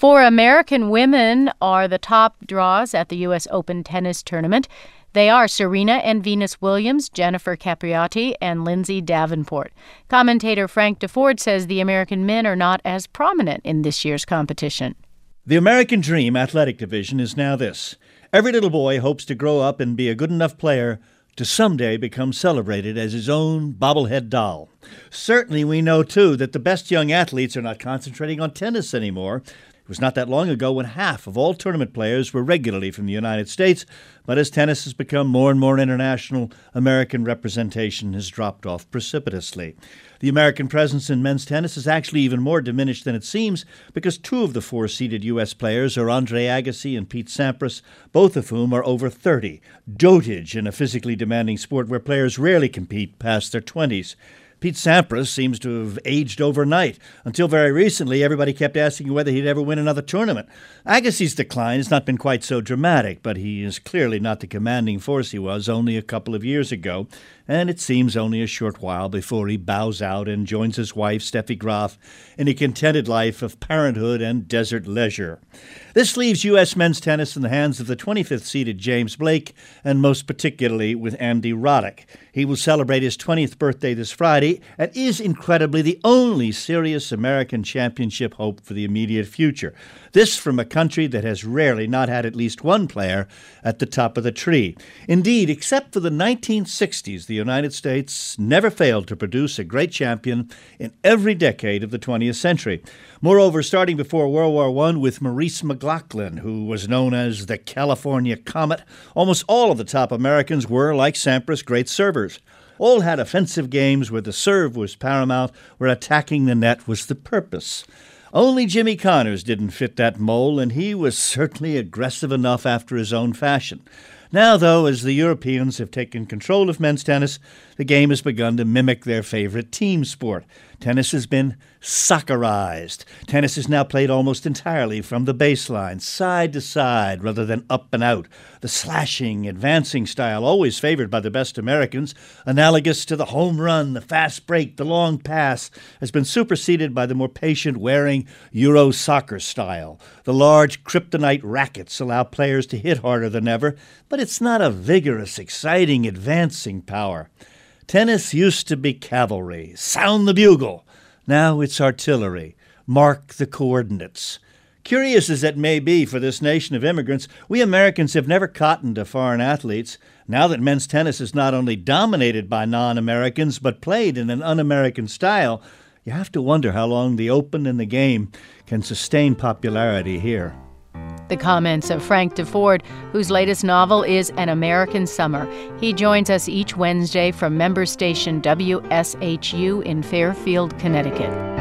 Four American women are the top draws at the U.S. Open tennis tournament. They are Serena and Venus Williams, Jennifer Capriati, and Lindsay Davenport. Commentator Frank Deford says the American men are not as prominent in this year's competition. The American Dream athletic division is now this. Every little boy hopes to grow up and be a good enough player to someday become celebrated as his own bobblehead doll. Certainly we know, too, that the best young athletes are not concentrating on tennis anymore. It was not that long ago when half of all tournament players were regularly from the United States, but as tennis has become more and more international, American representation has dropped off precipitously. The American presence in men's tennis is actually even more diminished than it seems because two of the four-seeded U.S. players are Andre Agassi and Pete Sampras, both of whom are over 30, dotage in a physically demanding sport where players rarely compete past their 20s. Pete Sampras seems to have aged overnight. Until very recently, everybody kept asking whether he'd ever win another tournament. Agassi's decline has not been quite so dramatic, but he is clearly not the commanding force he was only a couple of years ago, and it seems only a short while before he bows out and joins his wife, Steffi Graf, in a contented life of parenthood and desert leisure. This leaves U.S. men's tennis in the hands of the 25th-seeded James Blake, and most particularly with Andy Roddick. He will celebrate his 20th birthday this Friday and is incredibly the only serious American championship hope for the immediate future. This from a country that has rarely not had at least one player at the top of the tree. Indeed, except for the 1960s, the United States never failed to produce a great champion in every decade of the 20th century. Moreover, starting before World War I with Maurice McLoughlin, who was known as the California Comet, almost all of the top Americans were, like Sampras, great servers. All had offensive games where the serve was paramount, where attacking the net was the purpose. Only Jimmy Connors didn't fit that mold, and he was certainly aggressive enough after his own fashion. Now, though, as the Europeans have taken control of men's tennis, the game has begun to mimic their favorite team sport. Tennis has been soccerized. Tennis is now played almost entirely from the baseline, side to side, rather than up and out. The slashing, advancing style, always favored by the best Americans, analogous to the home run, the fast break, the long pass, has been superseded by the more patient, wearing Euro soccer style. The large kryptonite rackets allow players to hit harder than ever, but it's not a vigorous, exciting, advancing power. Tennis used to be cavalry, sound the bugle. Now it's artillery, mark the coordinates. Curious as it may be for this nation of immigrants, we Americans have never cottoned to foreign athletes. Now that men's tennis is not only dominated by non-Americans, but played in an un-American style, you have to wonder how long the Open and the game can sustain popularity here. The comments of Frank Deford, whose latest novel is An American Summer. He joins us each Wednesday from member station WSHU in Fairfield, Connecticut.